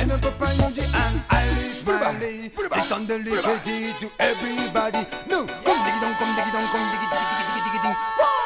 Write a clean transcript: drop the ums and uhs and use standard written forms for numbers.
Piano Papa Yuji and Alice Miley. It's on dedicated to everybody. No, come diggy dong, come diggy dong, come diggy diggy diggy diggy diggy ding.